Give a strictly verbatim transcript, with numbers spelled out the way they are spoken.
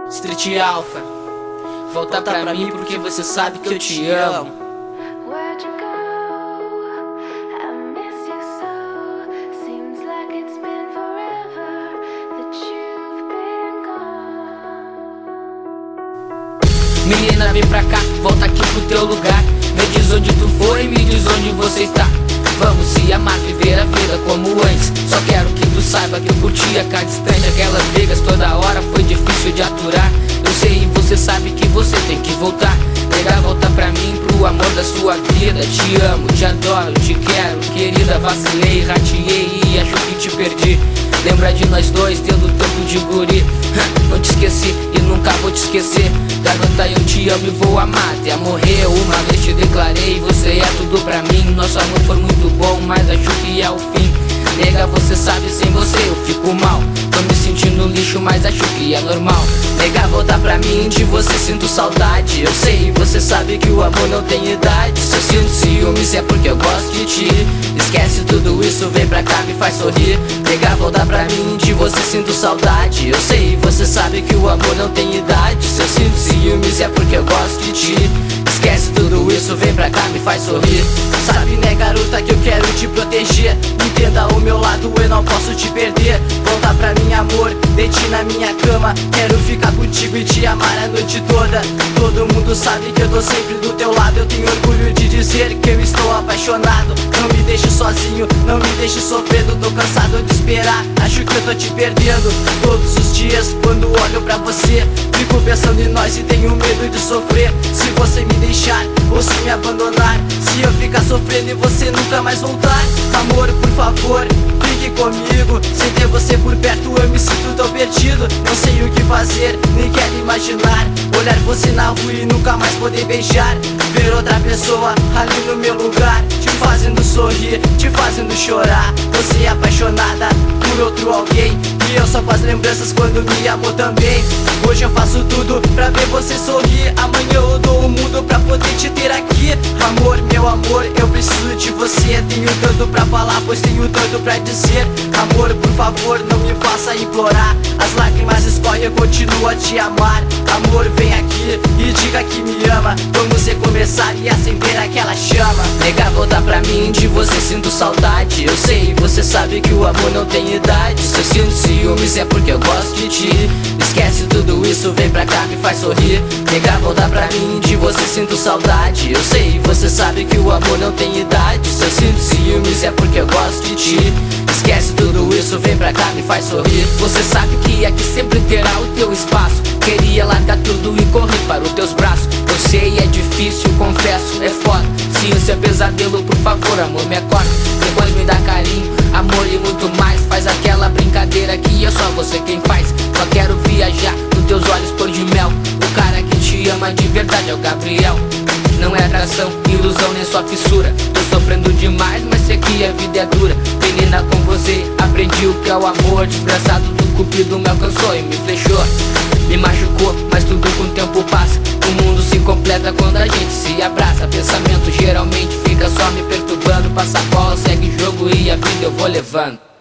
Street Alpha, volta pra mim porque você sabe que eu te amo. Where'd you go? I miss you so. Seems like it's been forever that you've been gone. Menina, vem pra cá, volta aqui pro teu lugar. Me diz onde tu foi, me diz onde você está. Vamos se amar, viver a vida como antes. Só quero que tu saiba que eu curtia cada instante. Aquelas brigas toda hora foi difícil de aturar. Eu sei e você sabe que você tem que voltar. Pegar, volta pra mim, pro amor da sua vida. Te amo, te adoro, te quero, querida. Vacilei, rateei e acho que te perdi. Lembra de nós dois, tendo tempo de guri. Não te esqueci e nunca vou te esquecer. Garota, eu te amo e vou amar até morrer. Uma vez te declarei, você é tudo pra mim. Nosso amor foi muito bom, mas acho que é o fim. Nega, você sabe, sem você eu fico mal. Tô me sentindo lixo, mas acho que é normal. Nega, volta pra mim, de você sinto saudade. Eu sei, você sabe que o amor não tem idade. Se eu sinto ciúmes é porque eu gosto de ti. Esquece tudo isso, vem pra cá, me faz sorrir. Nega, volta pra mim, de você sinto saudade. Eu sei, você sabe que o amor não tem idade. Se eu sinto ciúmes é porque eu gosto de ti. Esquece tudo isso, vem pra cá, me faz sorrir. Sabe, né, garota, que eu quero te proteger. Entenda o meu lado, eu não posso te perder. Volta pra mim, amor, deite na minha cama. Quero ficar contigo e te amar a noite toda. Todo mundo sabe que eu tô sempre do teu lado. Eu tenho orgulho de dizer que eu estou apaixonado. Não me deixe sozinho, não me deixe sofrendo. Tô cansado de esperar, acho que eu tô te perdendo. Todos os dias, quando olho pra você, fico pensando em nós e tenho medo de sofrer. Se você me deixar ou se me abandonar, se eu ficar sofrendo e você nunca mais voltar. Amor, por favor, fique comigo. Sem ter você por perto eu me sinto tão perdido. Não sei o que fazer, nem quero imaginar. Olhar você na rua e nunca mais poder beijar. Ver outra pessoa ali no meu lugar, te fazendo sorrir, te fazendo chorar. Você é apaixonada por outro alguém e eu só faço lembranças quando me amou também. Hoje eu faço tudo pra ver você sorrir. Amanhã eu dou o mundo pra poder te ter aqui. Amor, meu amor, eu preciso de você. Tenho tanto pra falar, pois tenho tanto pra dizer. Amor, por favor, não me faça implorar. As lágrimas escorrem, eu continuo a te amar. Amor, vem aqui e diga que me ama. Vamos recomeçar e acender aquela chama. Nega, volta pra mim, de você sinto saudade. Eu sei, você sabe que o amor não tem idade. Se eu sinto ciúmes é porque eu gosto de ti. Esquece tudo isso, vem pra cá, me faz sorrir. Nega, volta pra mim, de você sinto saudade. Eu sei, você sabe que o amor não tem idade. Se eu sinto ciúmes é porque eu gosto de ti. Esquece tudo isso, vem pra cá, me faz sorrir. Você sabe que aqui sempre terá o teu espaço. Queria largar tudo e correr para os teus braços. Eu sei, é difícil, confesso, é foda. Se isso é pesadelo, por favor, amor, me acorda. Depois me dá carinho, amor e muito mais. Faz aquela brincadeira que é só você quem faz. Só quero viajar nos teus olhos cor de mel. O cara que te ama de verdade é o Gabriel. Não é atração, ilusão nem só fissura. Tô sofrendo demais, mas sei que a vida é dura. Menina, com você aprendi o que é o amor. Desgraçado do cupido me alcançou e me flechou. Me machucou, mas tudo com o tempo passa. O mundo se completa quando a gente se abraça. Pensamento geralmente fica só me perturbando. Passa a bola, segue o jogo e a vida eu vou levando.